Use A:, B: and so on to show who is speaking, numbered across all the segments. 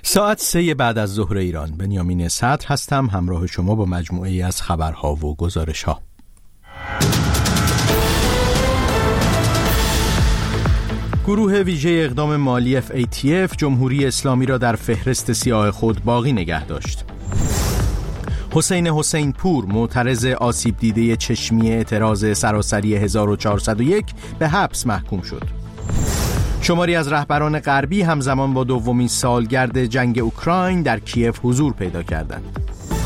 A: ساعت 3 بعد از ظهر ایران. بنیامین صدر هستم، همراه شما با مجموعه‌ای از خبرها و گزارش‌ها. گروه ویژه اقدام مالی FATF جمهوری اسلامی را در فهرست سیاه خود باقی نگه داشت. حسین پور، معترض آسیب دیده چشمی اعتراض سراسری 1401 به حبس محکوم شد. شماری از رهبران غربی همزمان با دومین سالگرد جنگ اوکراین در کیف حضور پیدا کردند.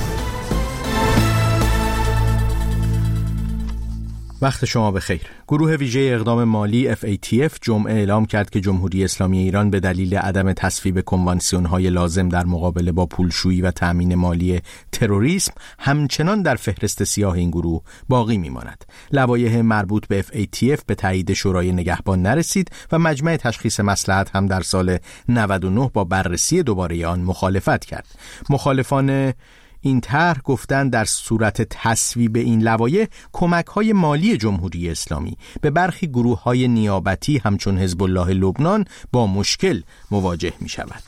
A: وقت شما بخیر. گروه ویژه اقدام مالی FATF جمعه اعلام کرد که جمهوری اسلامی ایران به دلیل عدم تصویب کنوانسیون‌های لازم در مقابله با پولشویی و تأمین مالی تروریسم همچنان در فهرست سیاه این گروه باقی می‌ماند. لوایح مربوط به FATF به تایید شورای نگهبان نرسید و مجمع تشخیص مصلحت هم در سال 99 با بررسی دوباره آن مخالفت کرد. مخالفان این طرح گفتند در صورت تصویب این لوایح کمک‌های مالی جمهوری اسلامی به برخی گروه‌های نیابتی همچون حزب الله لبنان با مشکل مواجه می‌شود.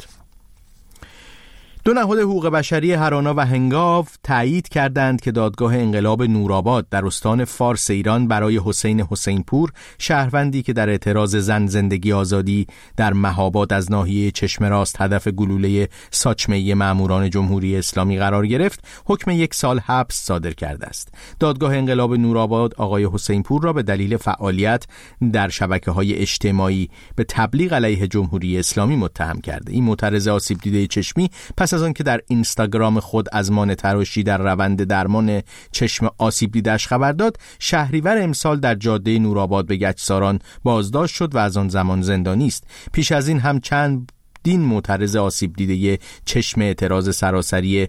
A: دو نهاد حقوق بشری هرانا و هنگاو تایید کردند که دادگاه انقلاب نورآباد در استان فارس ایران برای حسین پور، شهروندی که در اعتراض زن زندگی آزادی در مهاباد از ناحیه چشم راست هدف گلوله ساچمه‌ای ماموران جمهوری اسلامی قرار گرفت، حکم 1 سال حبس صادر کرده است. دادگاه انقلاب نورآباد آقای حسین پور را به دلیل فعالیت در شبکه‌های اجتماعی به تبلیغ علیه جمهوری اسلامی متهم کرده. این معترض آسیب دیده چشمی پس از آن که در اینستاگرام خود از مان تراشی در روند درمان چشم آسیب دیده‌اش خبر داد، شهریور امسال در جاده نورآباد به گچساران بازداشت شد و از آن زمان زندانی است. پیش از این هم چندین معترض آسیب دیده چشم اعتراض سراسری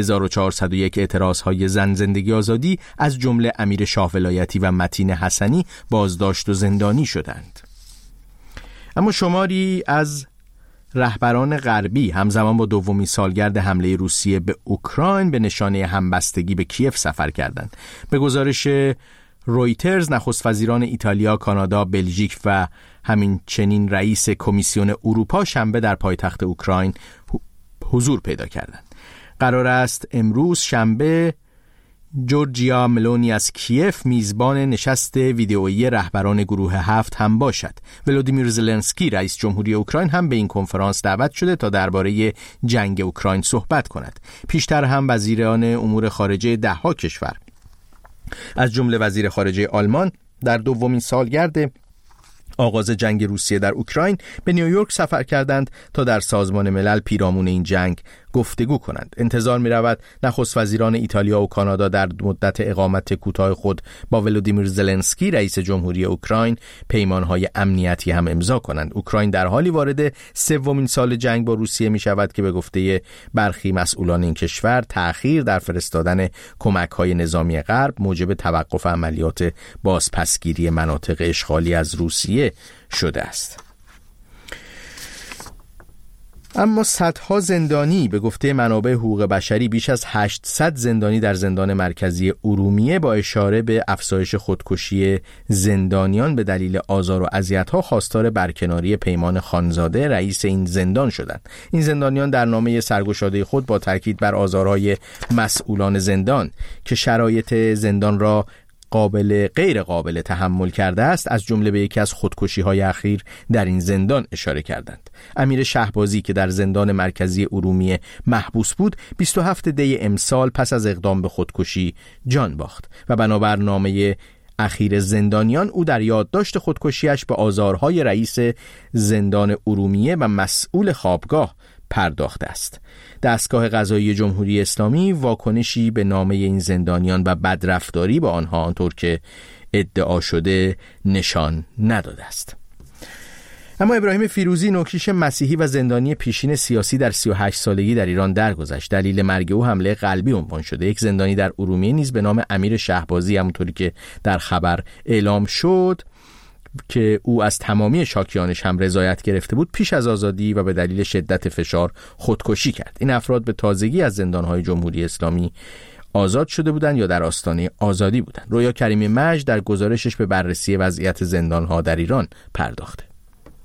A: 1401 اعتراضهای زن زندگی آزادی از جمله امیر شاه ولایتی و متین حسنی بازداشت و زندانی شدند. اما شماری از رهبران غربی همزمان با دومین سالگرد حمله روسیه به اوکراین به نشانه همبستگی به کیف سفر کردند. به گزارش رویترز، نخست وزیران ایتالیا، کانادا، بلژیک و همین چنین رئیس کمیسیون اروپا شنبه در پایتخت اوکراین حضور پیدا کردند. قرار است امروز شنبه جورجیا ملونی از کیف میزبان نشست ویدئویی رهبران گروه 7 هم باشد. ولودیمیر زلنسکی رئیس جمهوری اوکراین هم به این کنفرانس دعوت شده تا درباره جنگ اوکراین صحبت کند. پیشتر هم وزیران امور خارجه 10 کشور از جمله وزیر خارجه آلمان در دومین سالگرد آغاز جنگ روسیه در اوکراین به نیویورک سفر کردند تا در سازمان ملل پیرامون این جنگ گفتگو کنند. انتظار می رود نخست وزیران ایتالیا و کانادا در مدت اقامت کوتاه خود با ولودیمیر زلنسکی رئیس جمهوری اوکراین پیمانهای امنیتی هم امضا کنند. اوکراین در حالی وارد 3مین سال جنگ با روسیه می شود که به گفته برخی مسئولان این کشور تأخیر در فرستادن کمک‌های نظامی غرب موجب توقف عملیات بازپسگیری مناطق اشغالی از روسیه شده است. اما صدها زندانی، به گفته منابع حقوق بشری بیش از 800 زندانی در زندان مرکزی ارومیه با اشاره به افزایش خودکشی زندانیان به دلیل آزار و اذیت‌ها خواستار برکناری پیمان خانزاده رئیس این زندان شدند. این زندانیان در نامه سرگشاده خود با تاکید بر آزارهای مسئولان زندان که شرایط زندان را غیر قابل تحمل کرده است، از جمله به یکی از خودکشی‌های اخیر در این زندان اشاره کردند. امیر شهبازی که در زندان مرکزی ارومیه محبوس بود، 27 دی امسال پس از اقدام به خودکشی جان باخت و بنابر نامه اخیر زندانیان او در یادداشت خودکشیش به آزارهای رئیس زندان ارومیه و مسئول خوابگاه پرداخته است. دستگاه قضایی جمهوری اسلامی واکنشی به نامه این زندانیان و بدرفتاری با آنها آنطور که ادعا شده نشان نداده است. اما ابراهیم فیروزی، نوکریش مسیحی و زندانی پیشین سیاسی در 38 سالگی در ایران درگذشت. دلیل مرگ او حمله قلبی عنوان شده. یک زندانی در ارومیه نیز به نام امیر شهبازی، همونطوری که در خبر اعلام شد که او از تمامی شاکیانش هم رضایت گرفته بود، پیش از آزادی و به دلیل شدت فشار خودکشی کرد. این افراد به تازگی از زندان‌های جمهوری اسلامی آزاد شده بودند یا در آستانه آزادی بودند. رویا کریمی مجد در گزارشش به بررسی وضعیت زندان‌ها در ایران پرداخته.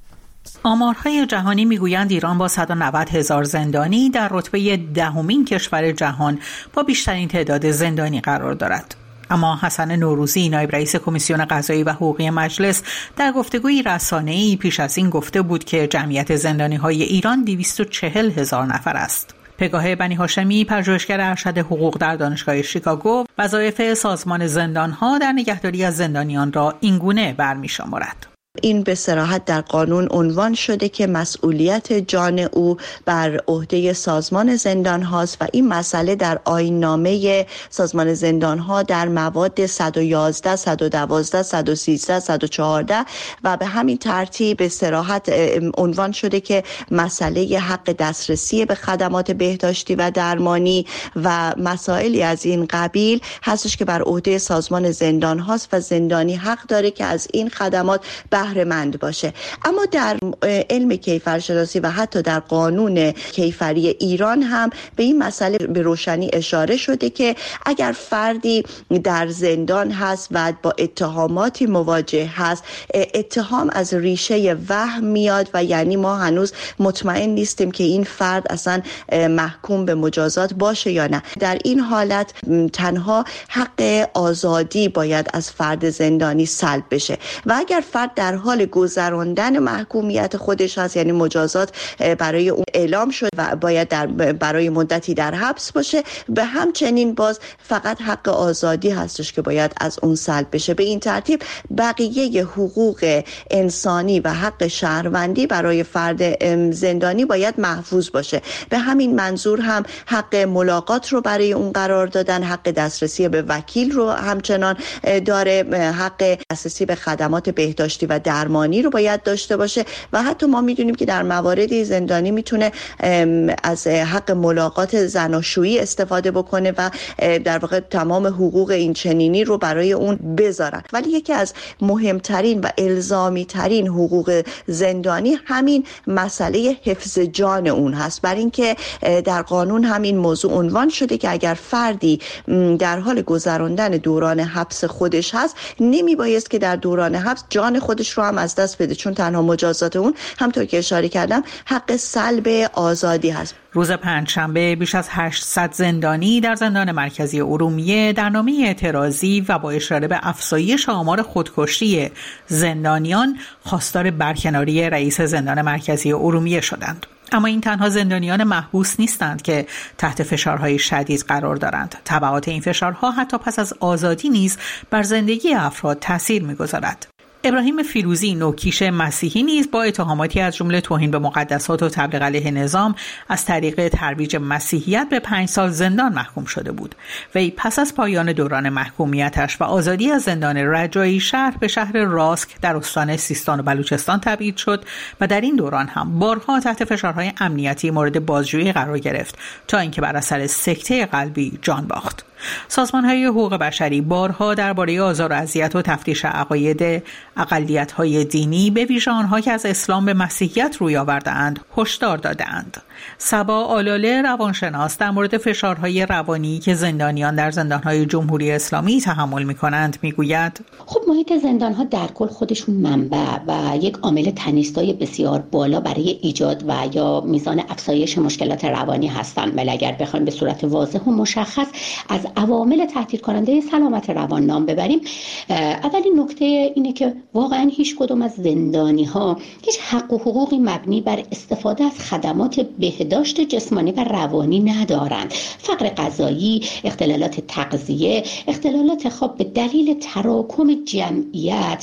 B: آمارهای جهانی میگویند ایران با 190,000 زندانی در رتبه 10مین کشور جهان با بیشترین تعداد زندانی قرار دارد. اما حسن نوروزی، نایب رئیس کمیسیون قضایی و حقوقی مجلس، در گفتگوی رسانه‌ای پیش از این گفته بود که جمعیت زندانی‌های ایران 240,000 نفر است. پگاه بنی هاشمی، پژوهشگر ارشد حقوق در دانشگاه شیکاگو، وظایف سازمان زندان‌ها در نگهداری از زندانیان را اینگونه برمی‌شمارد:
C: این به صراحت در قانون عنوان شده که مسئولیت جان او بر عهده سازمان زندان هاست و این مسئله در آیین‌نامه سازمان زندان ها در مواد 111, 112, 113, 114 و به همین ترتیب به صراحت عنوان شده که مسئله حق دسترسی به خدمات بهداشتی و درمانی و مسائلی از این قبیل هستش که بر عهده سازمان زندان هاست و زندانی حق داره که از این خدمات بهره مند باشه. اما در علم کیفرشناسی و حتی در قانون کیفری ایران هم به این مسئله به روشنی اشاره شده که اگر فردی در زندان هست و با اتهاماتی مواجه هست، اتهام از ریشه وهم میاد و یعنی ما هنوز مطمئن نیستیم که این فرد اصلا محکوم به مجازات باشه یا نه. در این حالت تنها حق آزادی باید از فرد زندانی سلب بشه و اگر فرد در حال گذراندن محکومیت خودش هست، یعنی مجازات برای اون اعلام شد و باید برای مدتی در حبس باشه، به همچنین باز فقط حق آزادی هستش که باید از اون سلب بشه. به این ترتیب بقیه حقوق انسانی و حق شهروندی برای فرد زندانی باید محفوظ باشه. به همین منظور هم حق ملاقات رو برای اون قرار دادن، حق دسترسی به وکیل رو همچنان داره، حق دسترسی به خدمات بهداشتی و درمانی رو باید داشته باشه و حتی ما میدونیم که در مواردی زندانی میتونه از حق ملاقات زناشویی استفاده بکنه و در واقع تمام حقوق این چنینی رو برای اون بذارن. ولی یکی از مهمترین و الزامی ترین حقوق زندانی همین مسئله حفظ جان اون هست، برای اینکه در قانون همین موضوع عنوان شده که اگر فردی در حال گذراندن دوران حبس خودش هست، نمیبایست که در دوران حبس جان خودش رو هم از دست بده، چون تنها مجازات اون همونطور که اشاره کردم حق سلب آزادی هست.
B: روز پنجشنبه بیش از 800 زندانی در زندان مرکزی ارومیه در نامه اعتراضی و با اشاره به افزایش آمار خودکشی زندانیان خواستار برکناری رئیس زندان مرکزی ارومیه شدند. اما این تنها زندانیان محبوس نیستند که تحت فشارهای شدید قرار دارند. تبعات این فشارها حتی پس از آزادی نیز بر زندگی افراد تأثیر می‌گذارد. ابراهیم فیروزی، نوکیش مسیحی، نیز با اتهاماتی از جمله توهین به مقدسات و تبلیغ علیه نظام از طریق ترویج مسیحیت به 5 سال زندان محکوم شده بود. وی پس از پایان دوران محکومیتش و آزادی از زندان رجایی شهر به شهر راسک در استان سیستان و بلوچستان تبعید شد و در این دوران هم بارها تحت فشارهای امنیتی مورد بازجویی قرار گرفت تا اینکه بر اثر سکته قلبی جان باخت. سازمان‌های حقوق بشری بارها درباره آزار و اذیت و تفتیش عقاید اقلیت‌های دینی، به ویژه آنها که از اسلام به مسیحیت روی آورده‌اند، هشدار داده‌اند. صبا آلاله، روانشناس، در مورد فشارهای روانی که زندانیان در زندان‌های جمهوری اسلامی تحمل می‌کنند می‌گوید:
D: خب محیط زندان‌ها در کل خودشون منبع و یک عامل تنش‌زای بسیار بالا برای ایجاد و یا میزان افزایش مشکلات روانی هستند. ولی اگر بخوایم به صورت واضح و مشخص از عوامل تهدید کننده سلامت روان نام ببریم، اولین نکته اینه که واقعا هیچ کدوم از زندانی‌ها هیچ حق و حقوقی مبنی بر استفاده از خدمات بهداشت جسمانی و روانی ندارند. فقر غذایی، اختلالات تغذیه، اختلالات خواب به دلیل تراکم جمعیت،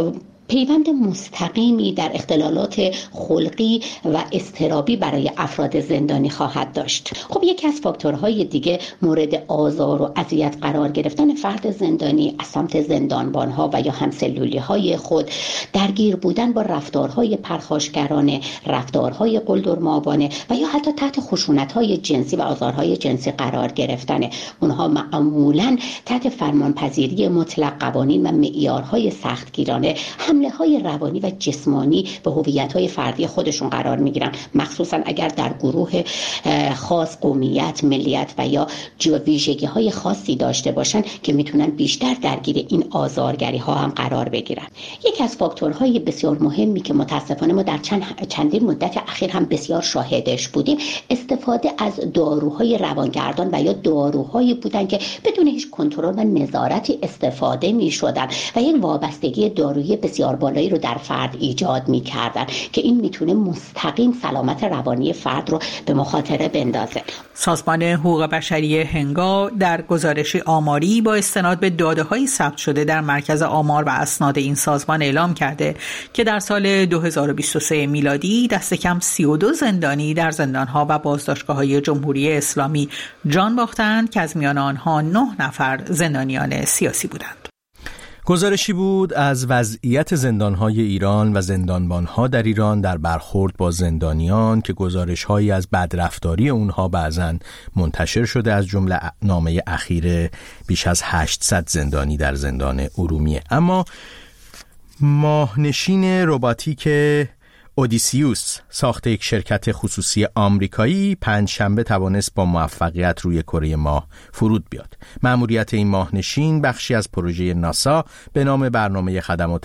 D: پیوند مستقیمی در اختلالات خلقی و اضطرابی برای افراد زندانی خواهد داشت. خب یکی از فاکتورهای دیگه مورد آزار و اذیت قرار گرفتن فرد زندانی از سمت زندانبانها و یا همسلولی‌های خود، درگیر بودن با رفتارهای پرخاشگرانه، رفتارهای قلدرمآبانه و یا حتی تحت خشونت‌های جنسی و آزارهای جنسی قرار گرفتن. اونها معمولاً تحت فرمانپذیری مطلق قوانین و معیارهای سختگیرانه هم حمله‌های روانی و جسمانی به هویت‌های فردی خودشون قرار می‌گیرن، مخصوصا اگر در گروه خاص قومیت، ملیت و یا ویژگی‌های خاصی داشته باشن که میتونن بیشتر درگیر این آزارگری‌ها هم قرار بگیرن. یکی از فاکتورهای بسیار مهمی که متاسفانه ما در چندین مدت اخیر هم بسیار شاهدش بودیم، استفاده از داروهای روانگردان و یا داروهایی بودن که بدون هیچ کنترل و نظارتی استفاده می‌شدن و یک وابستگی دارویی بسیار بالایی رو در فرد ایجاد می‌کردن که این میتونه مستقیم سلامت روانی فرد رو به مخاطره بندازه.
B: سازمان حقوق بشری هنگا در گزارشی آماری با استناد به داده‌های ثبت شده در مرکز آمار و اسناد این سازمان اعلام کرده که در سال 2023 میلادی دست کم 32 زندانی در زندان‌ها و بازداشتگاه‌های جمهوری اسلامی جان باختند که از میان آنها 9 نفر زندانیان سیاسی بودند.
A: گزارشی بود از وضعیت زندان‌های ایران و زندانبان‌ها در ایران در برخورد با زندانیان که گزارش‌هایی از بدرفتاری اونها بعضاً منتشر شده، از جمله نامه اخیر بیش از 800 زندانی در زندان ارومیه. اما ماهنشین رباتیک اودیسیوس ساخت یک شرکت خصوصی آمریکایی پنجشنبه توانست با موفقیت روی کره ماه فرود بیاد. مأموریت این ماهنشین بخشی از پروژه ناسا به نام برنامه خدمات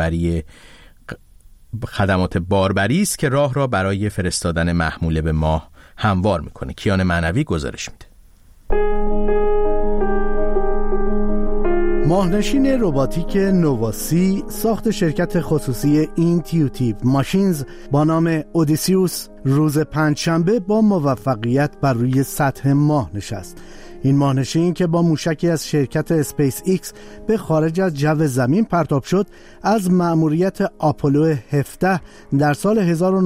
A: باربری است که راه را برای فرستادن محموله به ماه هموار میکنه. کیان معنوی گزارش میده.
E: ماهنشین رباتیک نوواسی ساخت شرکت خصوصی اینتیوتیو ماشینز با نام اودیسیوس روز پنجشنبه با موفقیت بر روی سطح ماه نشست. این ماهنشین که با موشکی از شرکت اسپیس ایکس به خارج از جو زمین پرتاب شد، از مأموریت آپولو 17 در سال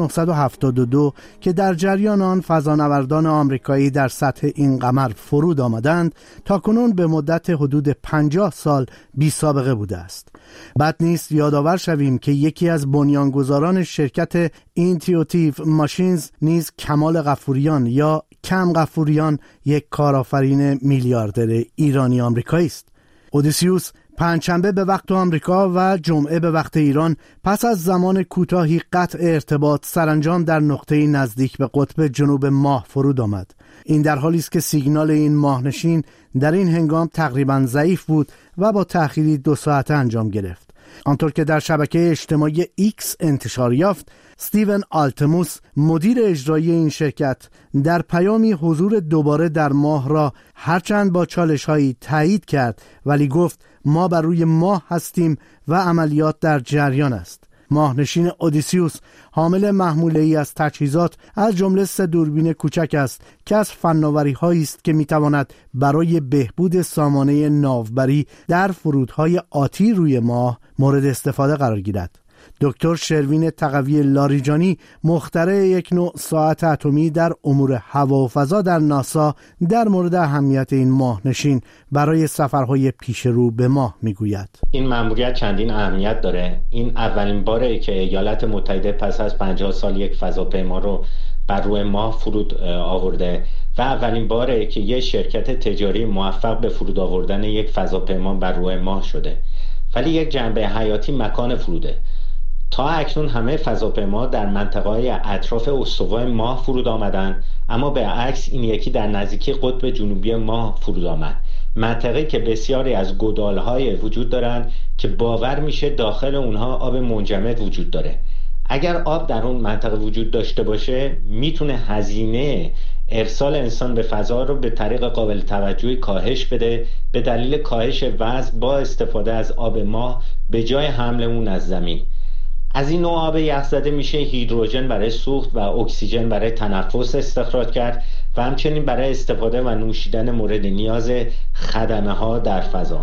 E: 1972 که در جریان آن فضانوردان آمریکایی در سطح این قمر فرود آمدند تا کنون به مدت حدود 50 سال بی سابقه بوده است. بد نیست یادآور شویم که یکی از بنیانگذاران شرکت اینتیوتیو ماشینز نیز کمال غفوریان یا کم غفوریان، یک کارآفرین میلیاردر ایرانی آمریکایی است. اودیسیوس پنجشنبه به وقت آمریکا و جمعه به وقت ایران پس از زمان کوتاهی قطع ارتباط سرانجام در نقطه نزدیک به قطب جنوب ماه فرود آمد. این در حالی است که سیگنال این ماهنشین در این هنگام تقریباً ضعیف بود و با تأخیری 2 ساعته انجام گرفت. آنطور که در شبکه اجتماعی ایکس انتشار یافت، استیون آلتموس مدیر اجرایی این شرکت در پیامی حضور دوباره در ماه را هرچند با چالش‌هایی تایید کرد، ولی گفت ما بر روی ماه هستیم و عملیات در جریان است. ماهنشین اودیسیوس حامل محموله‌ای از تجهیزات از جمله 3 دوربین کوچک است که از فناوری‌هایی است که می‌تواند برای بهبود سامانه ناوبری در فرودهای آتی روی ماه مورد استفاده قرار گیرد. دکتر شروین تقوی لاریجانی، مخترع یک نوع ساعت اتمی در امور هوا و فضا در ناسا، در مورد اهمیت این ماهنشین برای سفرهای پیش رو به ماه میگوید.
F: این مأموریت چندین اهمیت داره. این اولین باره که ایالات متحده پس از 50 سال یک فضاپیما رو بر روی ماه فرود آورده و اولین باره که یک شرکت تجاری موفق به فرود آوردن یک فضاپیما بر روی ماه شده. ولی یک جنبه حیاتی مکان فروده. تا اکنون همه فضاپیما در منطقه‌های اطراف استوای ماه فرود آمدند، اما به عکس این یکی در نزدیکی قطب جنوبی ماه فرود آمد. منطقه‌ای که بسیاری از گودال‌های وجود دارند که باور میشه داخل اونها آب منجمد وجود داره. اگر آب در اون منطقه وجود داشته باشه، میتونه هزینه ارسال انسان به فضا رو به طریق قابل توجهی کاهش بده، به دلیل کاهش وزن با استفاده از آب ماه به جای حمل اون از زمین. از این نوع آب یخزده میشه هیدروژن برای سوخت و اکسیژن برای تنفس استخراج کرد و همچنین برای استفاده و نوشیدن مورد نیاز خدمه ها در فضا.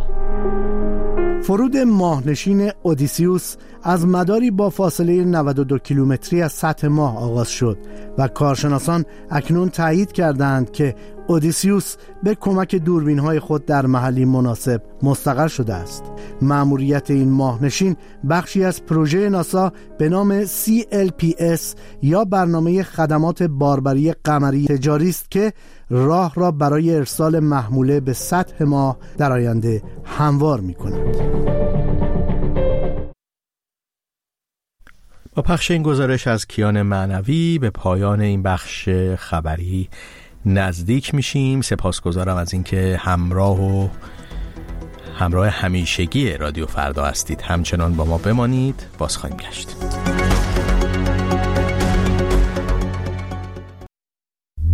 E: فرود ماهنشین اودیسیوس از مداری با فاصله 92 کیلومتری از سطح ماه آغاز شد و کارشناسان اکنون تایید کردند که اودیسیوس به کمک دوربین‌های خود در محلی مناسب مستقر شده است. مأموریت این ماهنشین بخشی از پروژه ناسا به نام CLPS یا برنامه خدمات باربری قمری تجاری است که راه را برای ارسال محموله به سطح ماه در آینده هموار می‌کند.
A: با پخش این گزارش از کیان معنوی به پایان این بخش خبری نزدیک میشیم. سپاسگزارم از اینکه همراه همیشگی رادیو فردا هستید. همچنان با ما بمانید. باز خواهیم گشت.